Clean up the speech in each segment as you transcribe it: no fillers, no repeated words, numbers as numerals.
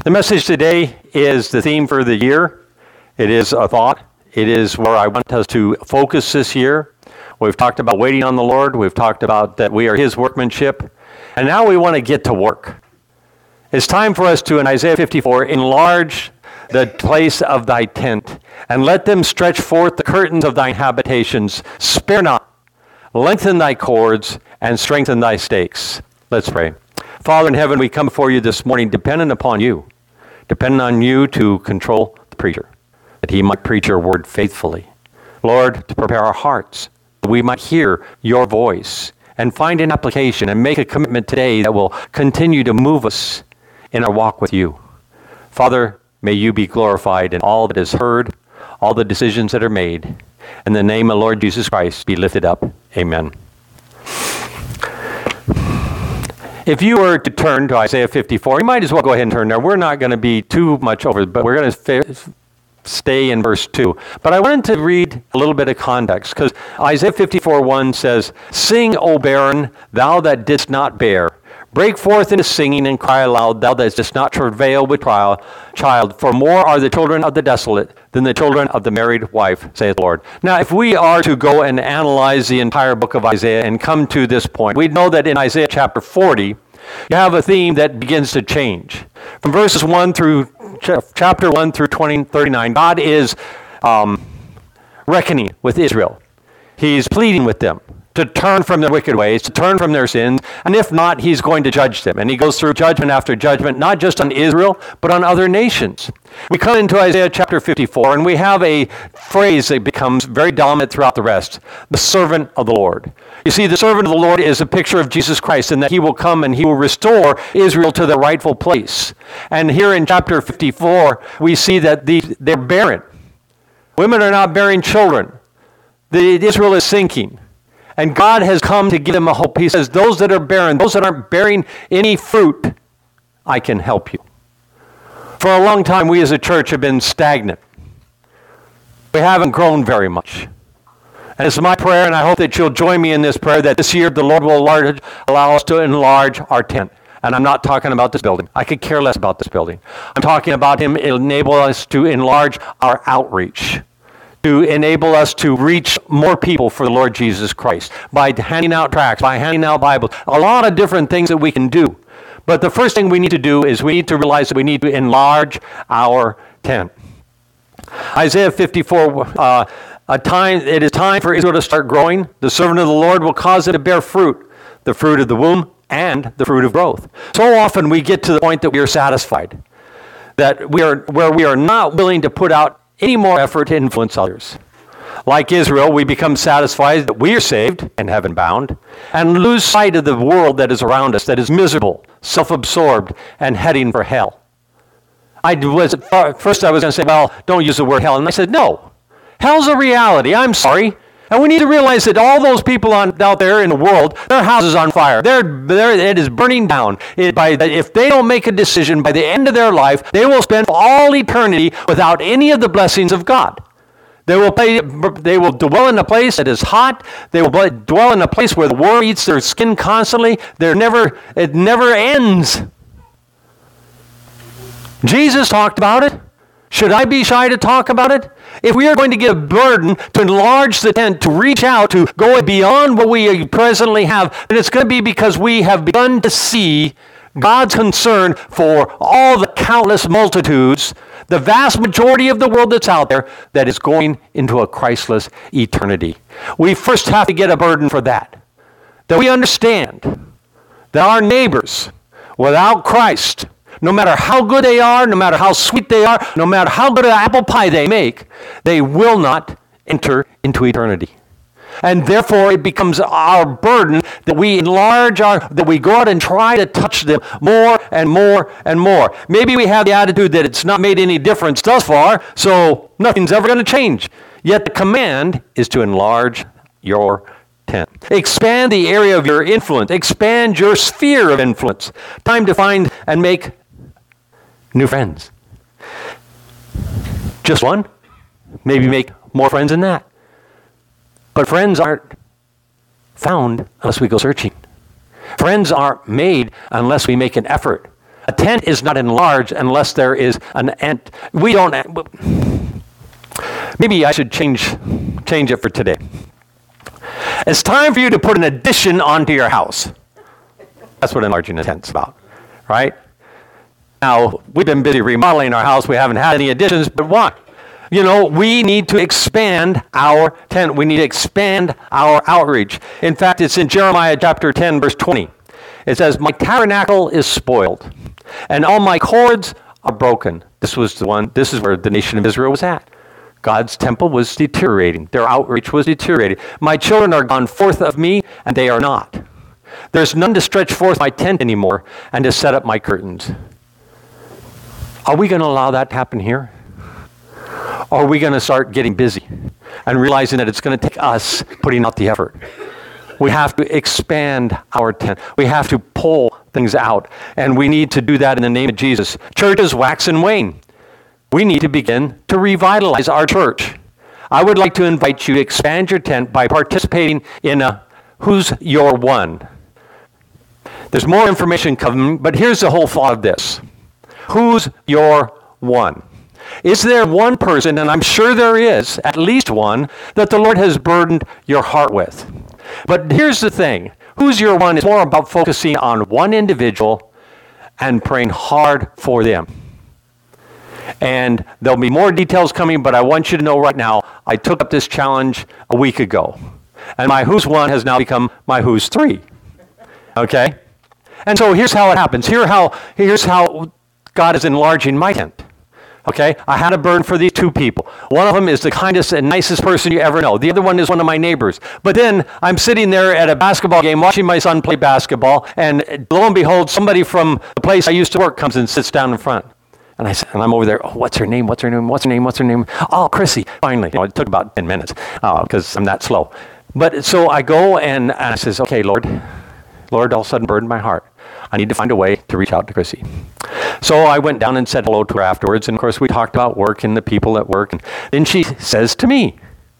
The message today is the theme for the year. It is a thought. It is where I want us to focus this year. We've talked about waiting on the Lord. We've talked about that we are His workmanship. And now we want to get to work. It's time for us to, in Isaiah 54, enlarge the place of thy tent, and let them stretch forth the curtains of thine habitations. Spare not, lengthen thy cords, and strengthen thy stakes. Let's pray. Father in heaven, we come before you this morning dependent upon you to control the preacher, that he might preach your word faithfully. Lord, to prepare our hearts, that we might hear your voice and find an application and make a commitment today that will continue to move us in our walk with you. Father, may you be glorified in all that is heard, all the decisions that are made. In the name of Lord Jesus Christ, be lifted up. Amen. If you were to turn to Isaiah 54, you might as well go ahead and turn there. We're not going to be too much over, but we're going to stay in verse 2. But I wanted to read a little bit of context, because Isaiah 54:1 says, "Sing, O barren, thou that didst not bear. Break forth into singing and cry aloud, thou that didst not travail with child. For more are the children of the desolate than the children of the married wife, saith the Lord." Now, if we are to go and analyze the entire book of Isaiah and come to this point, we know that in Isaiah chapter 40, you have a theme that begins to change. From verses 1 through chapter 1 through 39, God is reckoning with Israel. He's pleading with them to turn from their wicked ways, to turn from their sins, and if not, he's going to judge them. And he goes through judgment after judgment, not just on Israel, but on other nations. We come into Isaiah chapter 54, and we have a phrase that becomes very dominant throughout the rest: the servant of the Lord. You see, the servant of the Lord is a picture of Jesus Christ, in that he will come and he will restore Israel to their rightful place. And here in chapter 54, we see that they're barren. Women are not bearing children. Israel is sinking. And God has come to give them a hope. He says, those that are barren, those that aren't bearing any fruit, I can help you. For a long time, we as a church have been stagnant. We haven't grown very much. And it's my prayer, and I hope that you'll join me in this prayer, that this year the Lord will allow us to enlarge our tent. And I'm not talking about this building. I could care less about this building. I'm talking about Him enable us to enlarge our outreach, to enable us to reach more people for the Lord Jesus Christ by handing out tracts, by handing out Bibles, a lot of different things that we can do. But the first thing we need to do is we need to realize that we need to enlarge our tent. Isaiah 54, it is time for Israel to start growing. The servant of the Lord will cause it to bear fruit, the fruit of the womb and the fruit of growth. So often we get to the point that we are satisfied, that we are not willing to put out any more effort to influence others. Like Israel, we become satisfied that we are saved and heaven bound, and lose sight of the world that is around us, that is miserable, self-absorbed, and heading for hell. First I was going to say, well, don't use the word hell. And I said, no, hell's a reality. I'm sorry. And we need to realize that all those people out there in the world, their house is on fire. It is burning down. If they don't make a decision by the end of their life, they will spend all eternity without any of the blessings of God. They will dwell in a place that is hot. They will dwell in a place where the worm eats their skin constantly. It never ends. Jesus talked about it. Should I be shy to talk about it? If we are going to get a burden to enlarge the tent, to reach out, to go beyond what we presently have, then it's going to be because we have begun to see God's concern for all the countless multitudes, the vast majority of the world that's out there, that is going into a Christless eternity. We first have to get a burden for that we understand that our neighbors, without Christ, no matter how good they are, no matter how sweet they are, no matter how good an apple pie they make, they will not enter into eternity. And therefore, it becomes our burden that we that we go out and try to touch them more and more and more. Maybe we have the attitude that it's not made any difference thus far, so nothing's ever going to change. Yet the command is to enlarge your tent. Expand the area of your influence. Expand your sphere of influence. Time to find and make new friends. Just one? Maybe make more friends than that. But friends aren't found unless we go searching. Friends aren't made unless we make an effort. A tent is not enlarged unless there is an ant. We don't. Maybe I should change it for today. It's time for you to put an addition onto your house. That's what enlarging a tent's about, right? Now, we've been busy remodeling our house. We haven't had any additions, but why? You know, we need to expand our tent. We need to expand our outreach. In fact, it's in Jeremiah chapter 10, verse 20. It says, my tabernacle is spoiled, and all my cords are broken. This is where the nation of Israel was at. God's temple was deteriorating. Their outreach was deteriorating. My children are gone forth of me, and they are not. There's none to stretch forth my tent anymore, and to set up my curtains. Are we going to allow that to happen here? Or are we going to start getting busy and realizing that it's going to take us putting out the effort? We have to expand our tent. We have to pull things out. And we need to do that in the name of Jesus. Churches wax and wane. We need to begin to revitalize our church. I would like to invite you to expand your tent by participating in a Who's Your One? There's more information coming, but here's the whole thought of this. Who's your one? Is there one person, and I'm sure there is, at least one, that the Lord has burdened your heart with? But here's the thing. Who's your one is more about focusing on one individual and praying hard for them. And there'll be more details coming, but I want you to know right now, I took up this challenge a week ago. And my who's one has now become my who's three. Okay? And so here's how it happens. Here's how God is enlarging my tent. Okay? I had a burden for these two people. One of them is the kindest and nicest person you ever know. The other one is one of my neighbors. But then I'm sitting there at a basketball game watching my son play basketball, and lo and behold, somebody from the place I used to work comes and sits down in front. And I'm over there, oh, what's her name? Oh, Chrissy, finally. It took about 10 minutes because I'm that slow. But so I go and I says, okay, Lord, all of a sudden burdened my heart. I need to find a way to reach out to Chrissy. So I went down and said hello to her afterwards. And of course, we talked about work and the people at work. And then she says to me,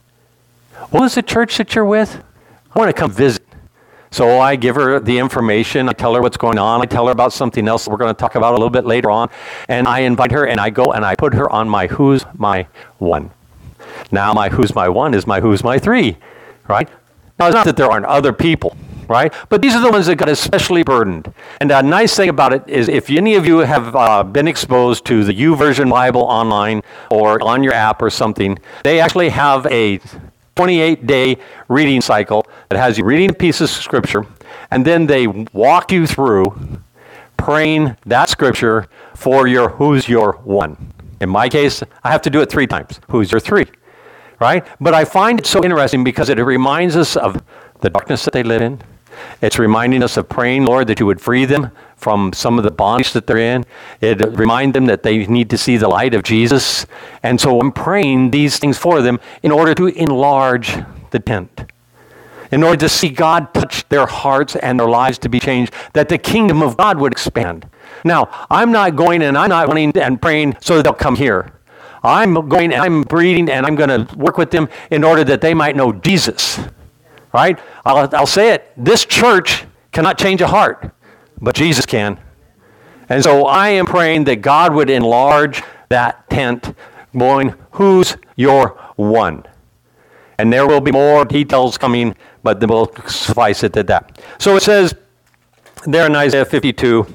what is the church that you're with? I want to come visit. So I give her the information. I tell her what's going on. I tell her about something else that we're going to talk about a little bit later on. And I invite her, and I go and I put her on my who's my one. Now my who's my one is my who's my three, right? Now, it's not that there aren't other people, right? But these are the ones that got especially burdened. And a nice thing about it is if any of you have been exposed to the YouVersion Bible online or on your app or something, they actually have a 28-day reading cycle that has you reading a piece of scripture, and then they walk you through praying that scripture for your who's your one. In my case, I have to do it 3 times. Who's your 3? Right? But I find it so interesting because it reminds us of the darkness that they live in. It's reminding us of praying, Lord, that you would free them from some of the bondage that they're in. It reminds them that they need to see the light of Jesus. And so I'm praying these things for them in order to enlarge the tent, in order to see God touch their hearts and their lives to be changed, that the kingdom of God would expand. Now, I'm not going and I'm not running and praying so that they'll come here. I'm going and I'm breathing and I'm going to work with them in order that they might know Jesus. Right? I'll say it. This church cannot change a heart, but Jesus can. And so I am praying that God would enlarge that tent, going, who's your one? And there will be more details coming, but we'll suffice it at that. So it says there in Isaiah 52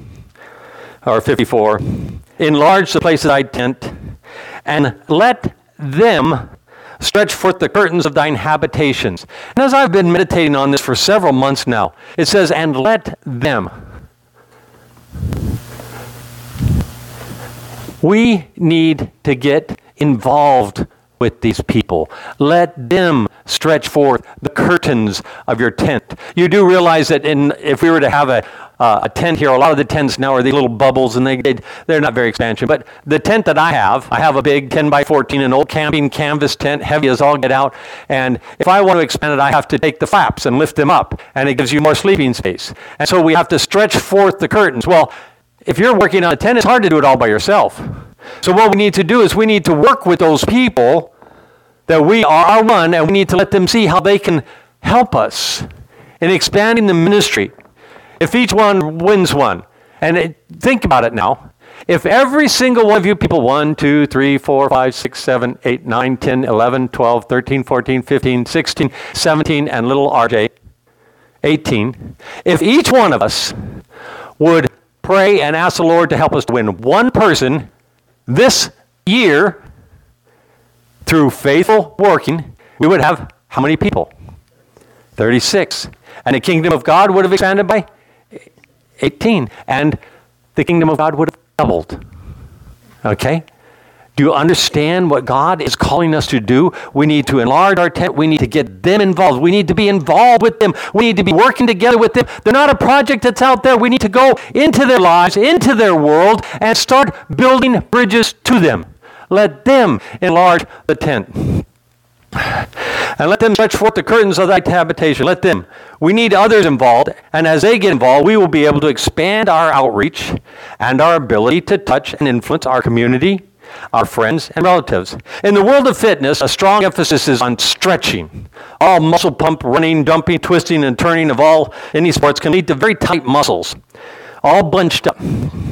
or 54, enlarge the place of thy tent, and let them stretch forth the curtains of thine habitations. And as I've been meditating on this for several months now, it says, and let them. We need to get involved with these people. Let them stretch forth the curtains of your tent. You do realize that if we were to have a tent here, a lot of the tents now are these little bubbles, and they're not very expansive. But the tent that I have a big 10 by 14, an old camping canvas tent, heavy as all get out. And if I want to expand it, I have to take the flaps and lift them up, and it gives you more sleeping space. And so we have to stretch forth the curtains. Well, if you're working on a tent, it's hard to do it all by yourself. So what we need to do is we need to work with those people that we are one, and we need to let them see how they can help us in expanding the ministry. If each one wins one, And think about it now. If every single one of you people, 1, 2, 3, 4, 5, 6, 7, 8, 9, 10, 11, 12, 13, 14, 15, 16, 17, and little RJ, 18, if each one of us would pray and ask the Lord to help us to win one person this year through faithful working, we would have how many people? 36. And the kingdom of God would have expanded by 18. And the kingdom of God would have doubled. Okay? Do you understand what God is calling us to do? We need to enlarge our tent. We need to get them involved. We need to be involved with them. We need to be working together with them. They're not a project that's out there. We need to go into their lives, into their world, and start building bridges to them. Let them enlarge the tent. And let them stretch forth the curtains of thy habitation. Let them. We need others involved, and as they get involved, we will be able to expand our outreach and our ability to touch and influence our community, our friends, and relatives. In the world of fitness, a strong emphasis is on stretching. All muscle pump, running, dumping, twisting, and turning of any sports can lead to very tight muscles, all bunched up.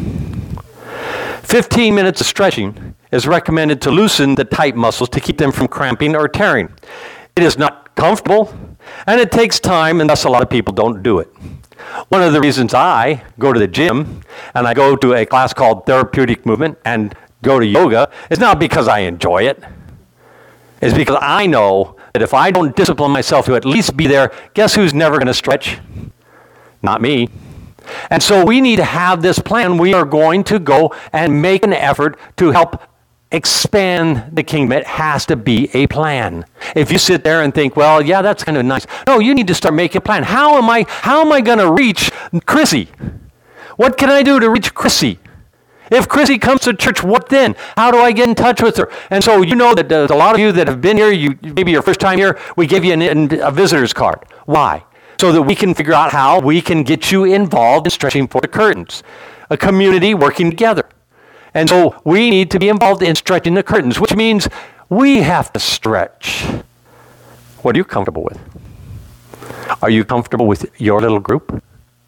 15 minutes of stretching is recommended to loosen the tight muscles to keep them from cramping or tearing. It is not comfortable, and it takes time, and thus a lot of people don't do it. One of the reasons I go to the gym, and I go to a class called Therapeutic Movement, and go to yoga, is not because I enjoy it. It's because I know that if I don't discipline myself to at least be there, guess who's never going to stretch? Not me. And so we need to have this plan. We are going to go and make an effort to help expand the kingdom. It has to be a plan. If you sit there and think, well, yeah, that's kind of nice. No, you need to start making a plan. How am I going to reach Chrissy? What can I do to reach Chrissy? If Chrissy comes to church, what then? How do I get in touch with her? And so you know that there's a lot of you that have been here, maybe your first time here, we give you a visitor's card. Why? So that we can figure out how we can get you involved in stretching for the curtains. A community working together. And so we need to be involved in stretching the curtains, which means we have to stretch. What are you comfortable with? Are you comfortable with your little group?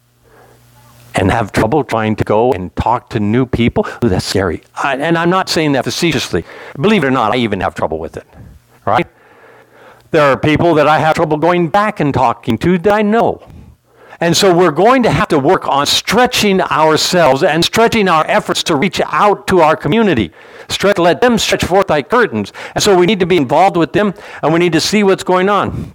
And have trouble trying to go and talk to new people? Ooh, that's scary. And I'm not saying that facetiously. Believe it or not, I even have trouble with it. Right? There are people that I have trouble going back and talking to that I know. And so we're going to have to work on stretching ourselves and stretching our efforts to reach out to our community. Let them stretch forth thy curtains. And so we need to be involved with them, and we need to see what's going on.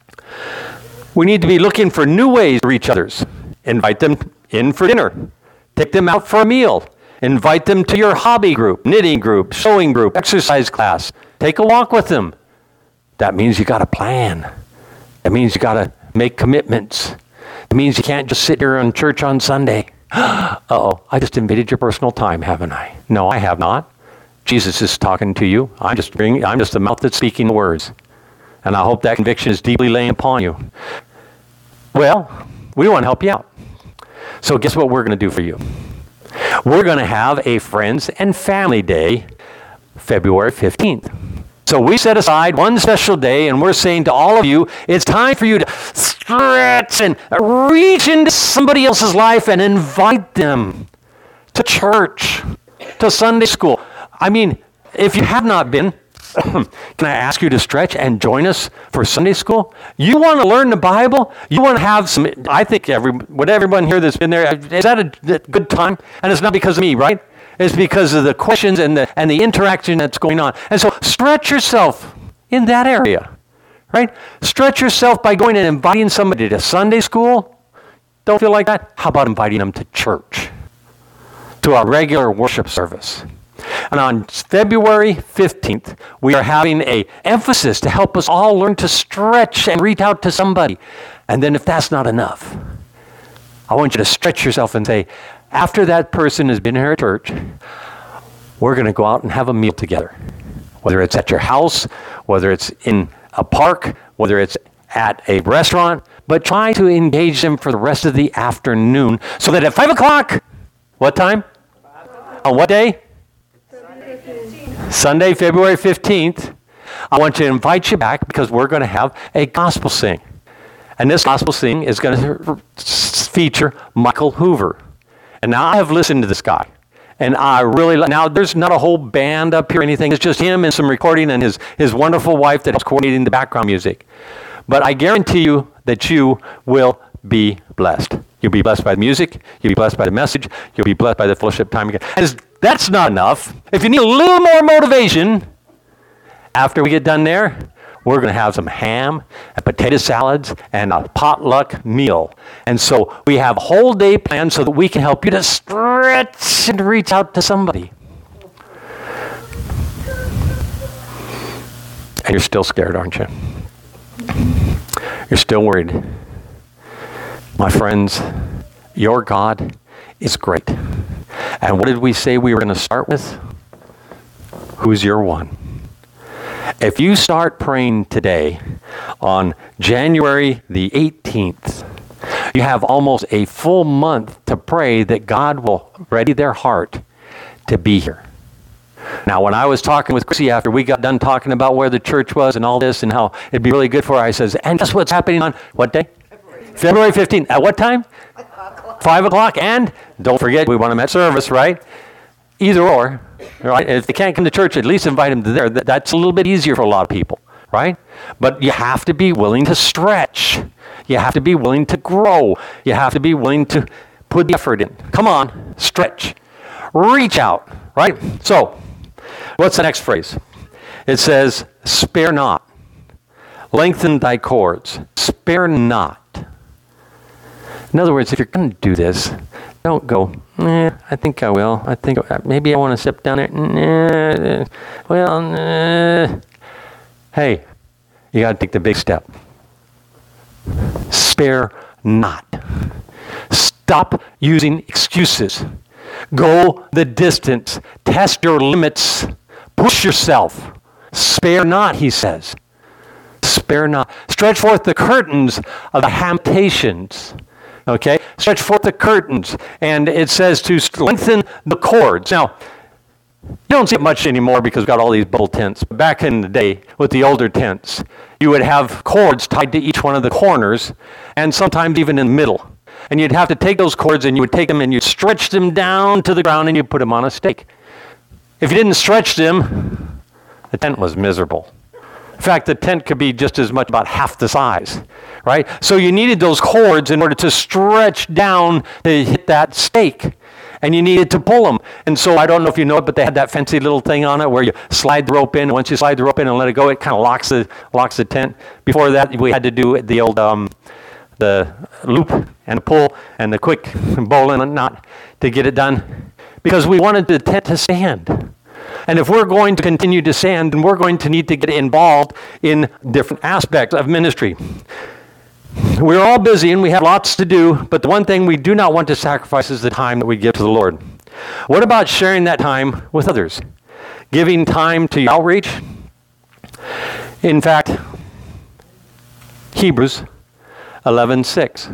We need to be looking for new ways to reach others. Invite them in for dinner. Take them out for a meal. Invite them to your hobby group, knitting group, sewing group, exercise class. Take a walk with them. That means you got to plan. That means you got to make commitments. It means you can't just sit here in church on Sunday. Uh-oh, I just invaded your personal time, haven't I? No, I have not. Jesus is talking to you. I'm just the mouth that's speaking the words. And I hope that conviction is deeply laying upon you. Well, we want to help you out. So guess what we're going to do for you? We're going to have a Friends and Family Day, February 15th. So we set aside one special day, and we're saying to all of you, it's time for you to stretch and reach into somebody else's life and invite them to church, to Sunday school. I mean, if you have not been, can I ask you to stretch and join us for Sunday school? You want to learn the Bible? You want to have some, I think everyone here that's been there, is that a good time? And it's not because of me, right? It's because of the questions and the interaction that's going on. And so stretch yourself in that area, right? Stretch yourself by going and inviting somebody to Sunday school. Don't feel like that? How about inviting them to church, to our regular worship service? And on February 15th, we are having an emphasis to help us all learn to stretch and reach out to somebody. And then if that's not enough, I want you to stretch yourself and say, after that person has been here at church, we're going to go out and have a meal together. Whether it's at your house, whether it's in a park, whether it's at a restaurant, but try to engage them for the rest of the afternoon so that at 5 o'clock, what time? On what day? Sunday, February 15th, I want to invite you back because we're going to have a gospel sing. And this gospel sing is going to feature Michael Hoover. And now I have listened to this guy. And I really, now there's not a whole band up here or anything. It's just him and some recording and his wonderful wife that is coordinating the background music. But I guarantee you that you will be blessed. You'll be blessed by the music. You'll be blessed by the message. You'll be blessed by the fellowship time. And that's not enough. If you need a little more motivation, after we get done there, we're going to have some ham and potato salads and a potluck meal. And so we have a whole day planned so that we can help you to stretch and reach out to somebody. And you're still scared, aren't you? You're still worried. My friends, your God is great. And what did we say we were going to start with? Who's your one? If you start praying today on January the 18th, you have almost a full month to pray that God will ready their heart to be here. Now, when I was talking with Chrissy after we got done talking about where the church was and all this and how it'd be really good for her, I says, and guess what's happening on what day? February 15th. At what time? 5 o'clock. And don't forget, we want them at service, right? Either or, right? If they can't come to church, at least invite them to there. That's a little bit easier for a lot of people, right? But you have to be willing to stretch. You have to be willing to grow. You have to be willing to put the effort in. Come on, stretch. Reach out, right? So, what's the next phrase? It says, spare not. Lengthen thy cords. Spare not. In other words, if you're going to do this, don't go, I think I will. I think maybe I want to sit down there. Hey, you got to take the big step. Spare not. Stop using excuses. Go the distance. Test your limits. Push yourself. Spare not, he says. Spare not. Stretch forth the curtains of the habitations. Okay? Stretch forth the curtains. And it says to lengthen the cords. Now, you don't see it much anymore because we've got all these bubble tents. But back in the day, with the older tents, you would have cords tied to each one of the corners, and sometimes even in the middle. And you'd have to take those cords and you would take them and you'd stretch them down to the ground and you'd put them on a stake. If you didn't stretch them, the tent was miserable. In fact, the tent could be just as much about half the size, right? So you needed those cords in order to stretch down to hit that stake. And you needed to pull them. And so I don't know if you know it, but they had that fancy little thing on it where you slide the rope in. And once you slide the rope in and let it go, it kind of locks the tent. Before that, we had to do the old the loop and the pull and the quick bowl and knot to get it done because we wanted the tent to stand. And if we're going to continue to stand, then we're going to need to get involved in different aspects of ministry. We're all busy and we have lots to do, but the one thing we do not want to sacrifice is the time that we give to the Lord. What about sharing that time with others? Giving time to outreach? In fact, Hebrews 11:6.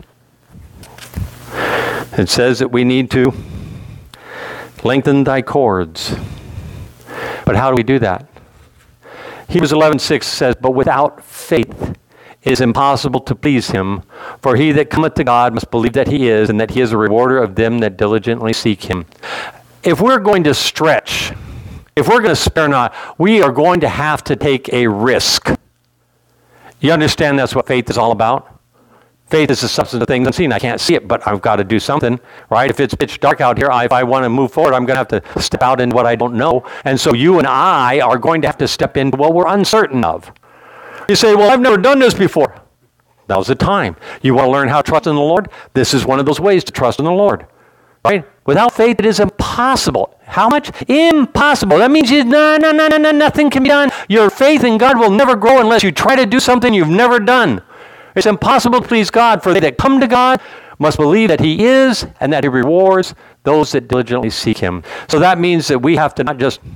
It says that we need to lengthen thy cords. But how do we do that? Hebrews 11:6 says, but without faith it is impossible to please him. For he that cometh to God must believe that he is, and that he is a rewarder of them that diligently seek him. If we're going to stretch, if we're going to spare not, we are going to have to take a risk. You understand that's what faith is all about? Faith is the substance of things unseen. I can't see it, but I've got to do something, right? If it's pitch dark out here, if I want to move forward, I'm going to have to step out into what I don't know. And so you and I are going to have to step into what we're uncertain of. You say, well, I've never done this before. That was the time. You want to learn how to trust in the Lord? This is one of those ways to trust in the Lord, right? Without faith, it is impossible. How much? Impossible. That means nothing can be done. Your faith in God will never grow unless you try to do something you've never done. It's impossible to please God, for they that come to God must believe that he is and that he rewards those that diligently seek him. So that means that we have to not just,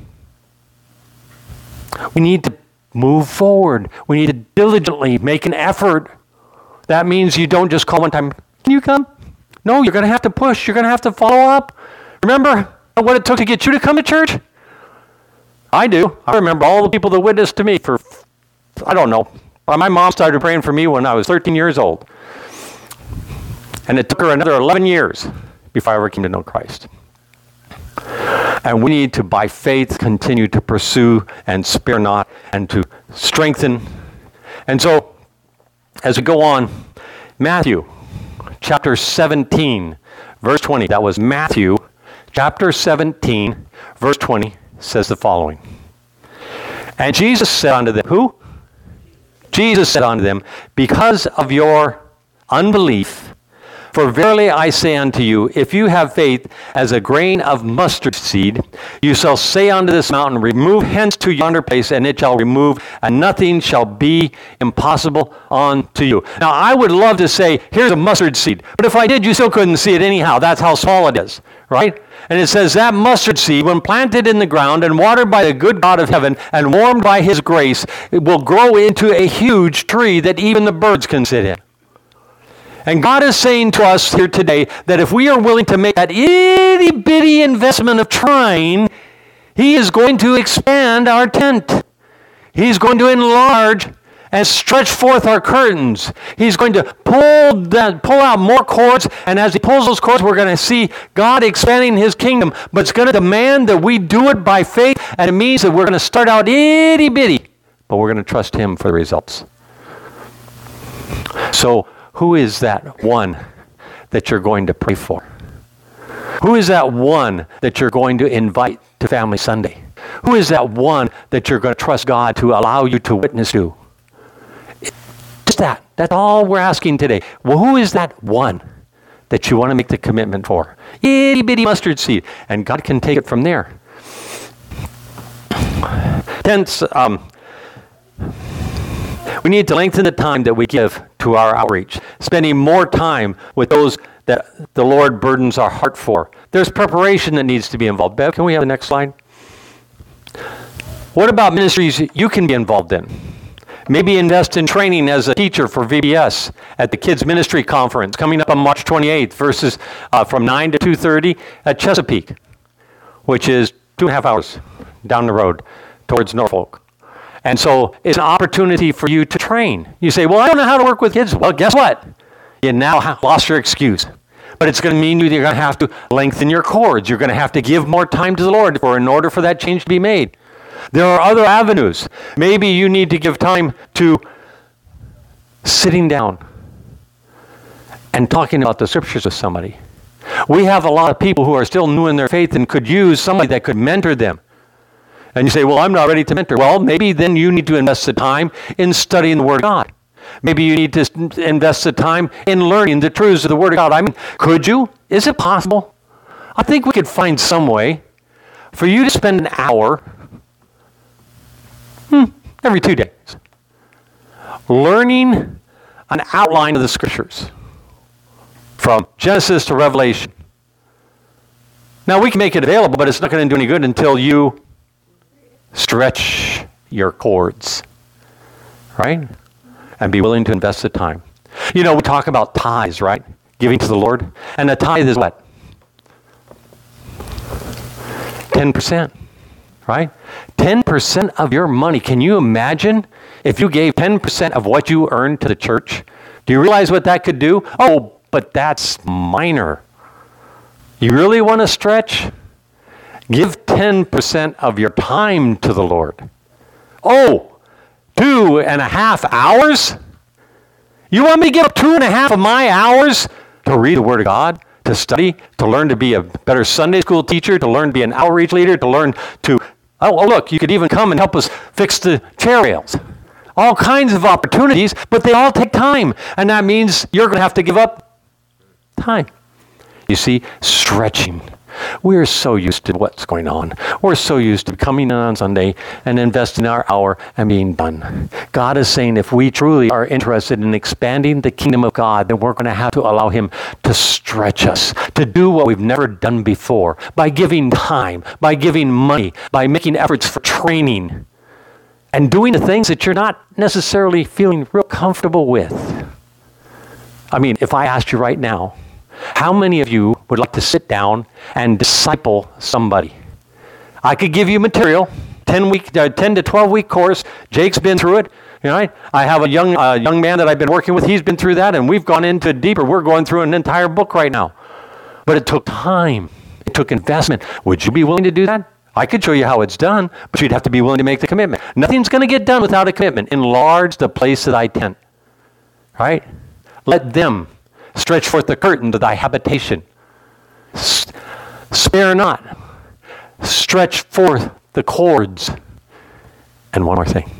we need to move forward. We need to diligently make an effort. That means you don't just call one time, can you come? No, you're going to have to push. You're going to have to follow up. Remember what it took to get you to come to church? I do. I remember all the people that witnessed to me for, I don't know. My mom started praying for me when I was 13 years old. And it took her another 11 years before I ever came to know Christ. And we need to, by faith, continue to pursue and spare not and to strengthen. And so, as we go on, Matthew chapter 17, verse 20. That was Matthew chapter 17, verse 20, says the following. And Jesus said unto them, who? Jesus said unto them, because of your unbelief, for verily I say unto you, if you have faith as a grain of mustard seed, you shall say unto this mountain, remove hence to yonder place, and it shall remove, and nothing shall be impossible unto you. Now, I would love to say, here's a mustard seed. But if I did, you still couldn't see it anyhow. That's how small it is, right? And it says that mustard seed, when planted in the ground and watered by the good God of heaven and warmed by his grace, it will grow into a huge tree that even the birds can sit in. And God is saying to us here today that if we are willing to make that itty-bitty investment of trying, he is going to expand our tent. He's going to enlarge and stretch forth our curtains. He's going to pull out more cords, and as he pulls those cords, we're going to see God expanding his kingdom. But it's going to demand that we do it by faith, and it means that we're going to start out itty-bitty, but we're going to trust him for the results. So, who is that one that you're going to pray for? Who is that one that you're going to invite to Family Sunday? Who is that one that you're going to trust God to allow you to witness to? Just that. That's all we're asking today. Well, who is that one that you want to make the commitment for? Itty bitty mustard seed. And God can take it from there. Hence, we need to lengthen the time that we give to our outreach, spending more time with those that the Lord burdens our heart for. There's preparation that needs to be involved. Bev, can we have the next slide? What about ministries you can be involved in? Maybe invest in training as a teacher for VBS at the Kids Ministry Conference coming up on March 28th, from 9 to 2:30 at Chesapeake, which is 2.5 hours down the road towards Norfolk. And so it's an opportunity for you to train. You say, well, I don't know how to work with kids. Well, guess what? You now lost your excuse. But it's going to mean you're going to have to lengthen your cords. You're going to have to give more time to the Lord in order for that change to be made. There are other avenues. Maybe you need to give time to sitting down and talking about the scriptures with somebody. We have a lot of people who are still new in their faith and could use somebody that could mentor them. And you say, well, I'm not ready to mentor. Well, maybe then you need to invest the time in studying the Word of God. Maybe you need to invest the time in learning the truths of the Word of God. I mean, could you? Is it possible? I think we could find some way for you to spend an hour every 2 days learning an outline of the Scriptures from Genesis to Revelation. Now, we can make it available, but it's not going to do any good until you stretch your cords, right? And be willing to invest the time. You know, we talk about tithes, right? Giving to the Lord. And the tithe is what? 10%, right? 10% of your money. Can you imagine if you gave 10% of what you earned to the church? Do you realize what that could do? Oh, but that's minor. You really want to stretch? Give 10% of your time to the Lord. Oh, 2.5 hours? You want me to give up 2.5 of my hours to read the Word of God, to study, to learn to be a better Sunday school teacher, to learn to be an outreach leader, to learn to, look, you could even come and help us fix the chair rails. All kinds of opportunities, but they all take time. And that means you're going to have to give up time. You see, stretching. We're so used to what's going on. We're so used to coming in on Sunday and investing our hour and being done. God is saying if we truly are interested in expanding the kingdom of God, then we're going to have to allow him to stretch us, to do what we've never done before, by giving time, by giving money, by making efforts for training, and doing the things that you're not necessarily feeling real comfortable with. I mean, if I asked you right now, how many of you would like to sit down and disciple somebody? I could give you material, 10 to 12 week course. Jake's been through it. You know, I have a young man that I've been working with. He's been through that, and we've gone into it deeper. We're going through an entire book right now. But it took time. It took investment. Would you be willing to do that? I could show you how it's done, but you'd have to be willing to make the commitment. Nothing's going to get done without a commitment. Enlarge the place of thy tent. Right? Let them stretch forth the curtain to thy habitation. Spare not. Stretch forth the cords. And one more thing.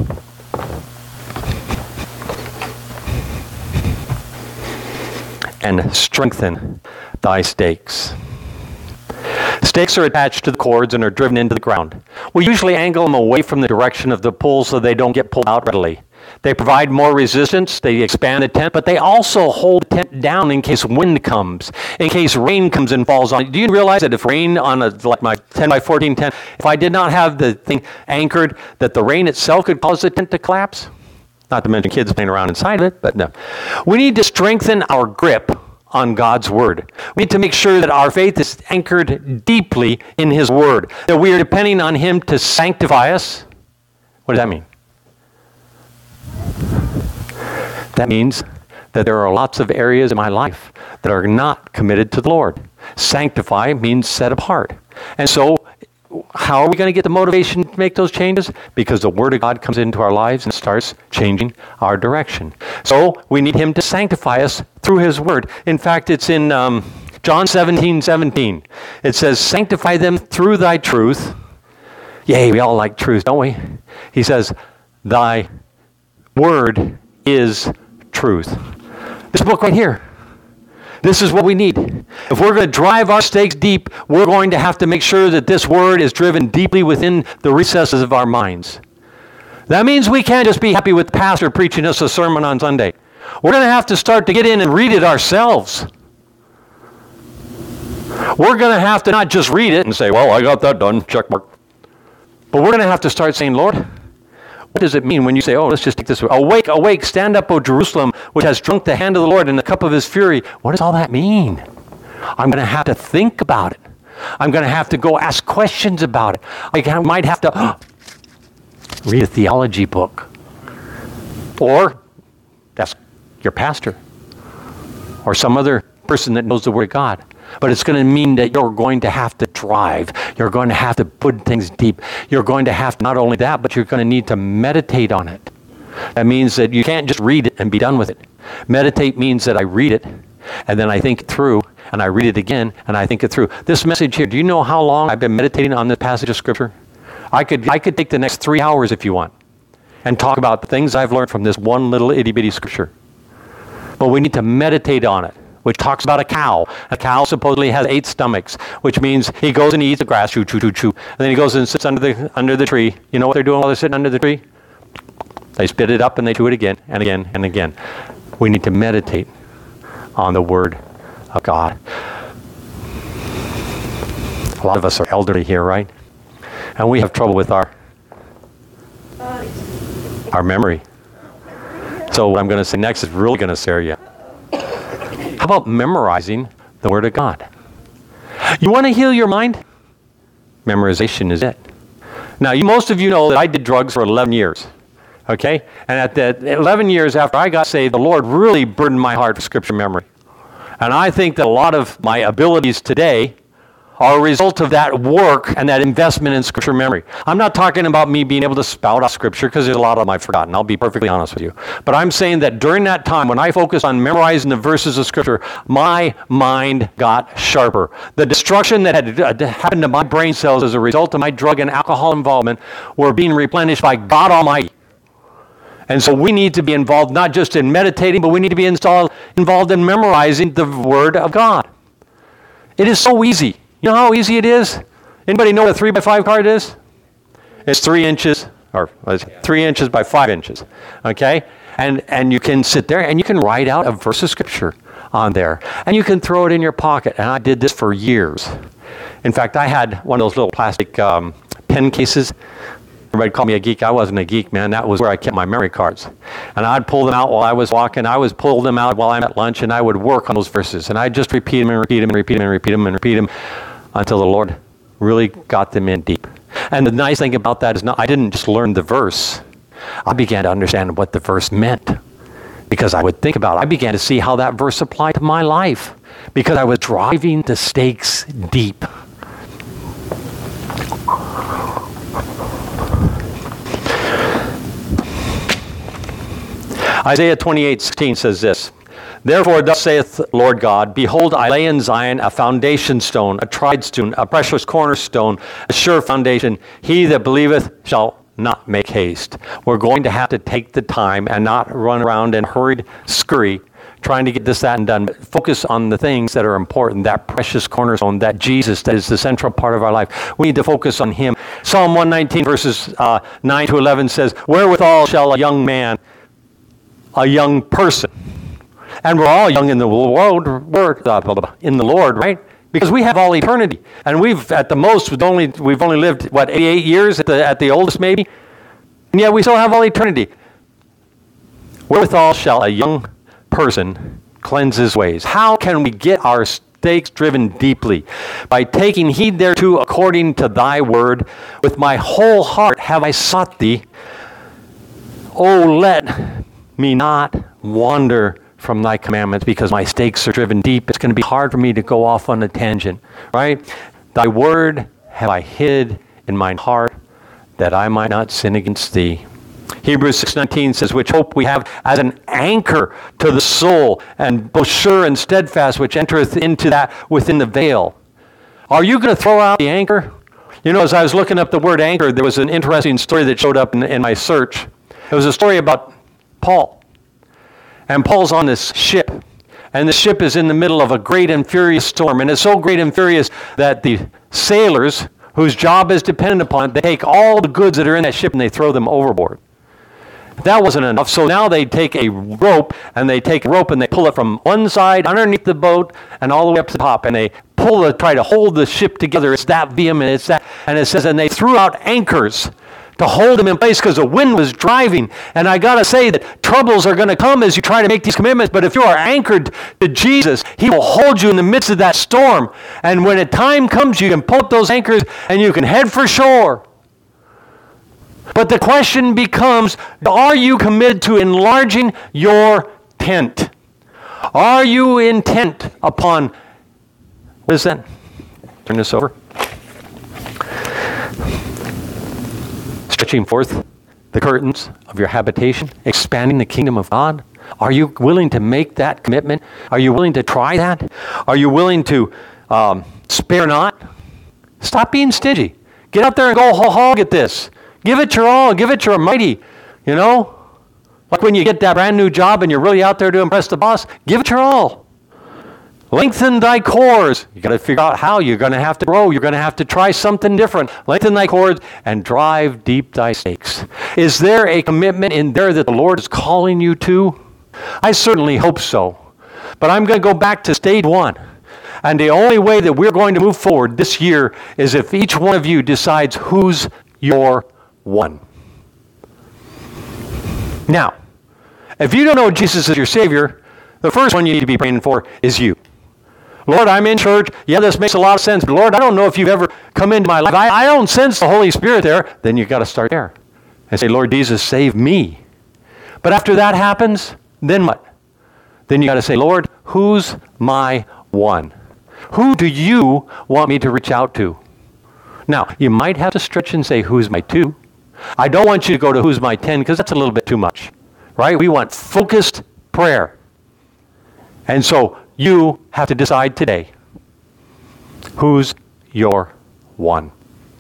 And strengthen thy stakes. Stakes are attached to the cords and are driven into the ground. We usually angle them away from the direction of the pull so they don't get pulled out readily. They provide more resistance, they expand the tent, but they also hold the tent down in case wind comes, in case rain comes and falls on it. Do you realize that if rain on like my 10 by 14 tent, if I did not have the thing anchored, that the rain itself could cause the tent to collapse? Not to mention kids playing around inside of it, but no. We need to strengthen our grip on God's Word. We need to make sure that our faith is anchored deeply in His Word, that we are depending on Him to sanctify us. What does that mean? That means that there are lots of areas in my life that are not committed to the Lord. Sanctify means set apart. And so, how are we going to get the motivation to make those changes? Because the Word of God comes into our lives and starts changing our direction. So we need Him to sanctify us through His Word. In fact, it's in John 17:17. It says, sanctify them through thy truth. Yay, we all like truth, don't we? He says, thy Word is truth. This book right here. This is what we need. If we're going to drive our stakes deep, we're going to have to make sure that this Word is driven deeply within the recesses of our minds. That means we can't just be happy with the pastor preaching us a sermon on Sunday. We're going to have to start to get in and read it ourselves. We're going to have to not just read it and say, well, I got that done, check mark. But we're going to have to start saying, Lord, what does it mean when you say, oh, let's just take this? Awake, awake, stand up, O Jerusalem, which has drunk the hand of the Lord in the cup of his fury. What does all that mean? I'm going to have to think about it. I'm going to have to go ask questions about it. I might have to read a theology book. Or ask your pastor. Or some other person that knows the Word of God. But it's going to mean that you're going to have to drive. You're going to have to put things deep. You're going to have to, not only that, but you're going to need to meditate on it. That means that you can't just read it and be done with it. Meditate means that I read it, and then I think it through, and I read it again, and I think it through. This message here, do you know how long I've been meditating on this passage of Scripture? I could take the next 3 hours if you want, and talk about the things I've learned from this one little itty-bitty Scripture. But we need to meditate on it, which talks about a cow. A cow supposedly has 8 stomachs, which means he goes and eats the grass, chew, chew, chew, chew. And then he goes and sits under the tree. You know what they're doing while they're sitting under the tree? They spit it up and they chew it again and again and again. We need to meditate on the Word of God. A lot of us are elderly here, right? And we have trouble with our memory. So what I'm going to say next is really going to scare you. How about memorizing the Word of God? You want to heal your mind? Memorization is it. Now, most of you know that I did drugs for 11 years. Okay? And at the 11 years after I got saved, the Lord really burdened my heart for Scripture memory. And I think that a lot of my abilities today are a result of that work and that investment in Scripture memory. I'm not talking about me being able to spout out Scripture, because there's a lot of them I've forgotten. I'll be perfectly honest with you. But I'm saying that during that time, when I focused on memorizing the verses of Scripture, my mind got sharper. The destruction that had happened to my brain cells as a result of my drug and alcohol involvement were being replenished by God Almighty. And so we need to be involved not just in meditating, but we need to be involved in memorizing the Word of God. It is so easy. You know how easy it is? Anybody know what a 3x5 card is? It's 3 inches, or 3 inches by 5 inches, okay? And you can sit there and you can write out a verse of Scripture on there. And you can throw it in your pocket. And I did this for years. In fact, I had one of those little plastic pen cases. Everybody called me a geek. I wasn't a geek, man. That was where I kept my memory cards. And I'd pull them out while I was walking. I would pull them out while I'm at lunch, and I would work on those verses. And I'd just repeat them and repeat them and repeat them and repeat them and repeat them until the Lord really got them in deep. And the nice thing about that is I didn't just learn the verse. I began to understand what the verse meant, because I would think about it. I began to see how that verse applied to my life. because I was driving the stakes deep. Isaiah 28:16 says this, "Therefore thus saith Lord God, Behold, I lay in Zion a foundation stone, a tried stone, a precious cornerstone, a sure foundation. He that believeth shall not make haste." We're going to have to take the time and not run around and hurried scurry trying to get this, that, and done. But focus on the things that are important, that precious cornerstone, that Jesus that is the central part of our life. We need to focus on him. Psalm 119 verses 9 to 11 says, "Wherewithal shall a young man, a young person," and we're all young in the world, in the Lord, right? Because we have all eternity, and we've at the most we've only lived 88 years at the oldest maybe, and yet we still have all eternity. Wherewithal shall a young person cleanse his ways? How can we get our stakes driven deeply? By taking heed thereto according to thy word. With my whole heart have I sought thee. Oh, let me not wander from thy commandments, because my stakes are driven deep. It's going to be hard for me to go off on a tangent, right? Thy word have I hid in mine heart, that I might not sin against thee. Hebrews 6:19 says, "Which hope we have as an anchor to the soul, and both sure and steadfast, which entereth into that within the veil." Are you going to throw out the anchor? You know, as I was looking up the word anchor, there was an interesting story that showed up in my search. It was a story about Paul. And Paul's on this ship. And the ship is in the middle of a great and furious storm. And it's so great and furious that the sailors, whose job is dependent upon it, they take all the goods that are in that ship and they throw them overboard. That wasn't enough. So now they take a rope and they pull it from one side underneath the boat and all the way up to the top. And they try to hold the ship together. It's that vehement. And it says, and they threw out anchors to hold them in place because the wind was driving. And I got to say that troubles are going to come as you try to make these commitments. But if you are anchored to Jesus, he will hold you in the midst of that storm. And when a time comes, you can pull up those anchors and you can head for shore. But the question becomes, are you committed to enlarging your tent? Are you intent upon, what is that? Turn this over. Stretching forth the curtains of your habitation, expanding the kingdom of God. Are you willing to make that commitment? Are you willing to try that? Are you willing to spare not? Stop being stingy. Get out there and go whole hog at this. Give it your all. Give it your mighty. You know? Like when you get that brand new job and you're really out there to impress the boss, give it your all. Lengthen thy cords. You got to figure out how. You're going to have to grow. You're going to have to try something different. Lengthen thy cords and drive deep thy stakes. Is there a commitment in there that the Lord is calling you to? I certainly hope so. But I'm going to go back to stage one. And the only way that we're going to move forward this year is if each one of you decides who's your one. Now, if you don't know Jesus as your Savior, the first one you need to be praying for is you. Lord, I'm in church. Yeah, this makes a lot of sense. But Lord, I don't know if you've ever come into my life. I don't sense the Holy Spirit there. Then you've got to start there and say, Lord Jesus, save me. But after that happens, then what? Then you got to say, Lord, who's my one? Who do you want me to reach out to? Now, you might have to stretch and say, who's my two? I don't want you to go to who's my 10 because that's a little bit too much, right? We want focused prayer. And so you have to decide today, who's your one?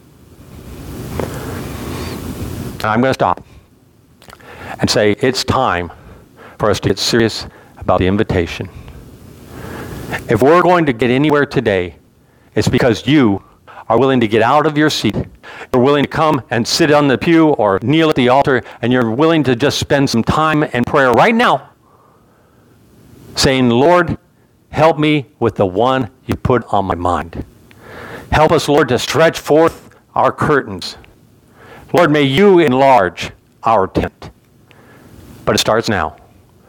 I'm going to stop and say it's time for us to get serious about the invitation. If we're going to get anywhere today, it's because you are willing to get out of your seat. You're willing to come and sit on the pew or kneel at the altar, and you're willing to just spend some time in prayer right now, saying, Lord, help me with the one you put on my mind. Help us, Lord, to stretch forth our curtains. Lord, may you enlarge our tent. But it starts now.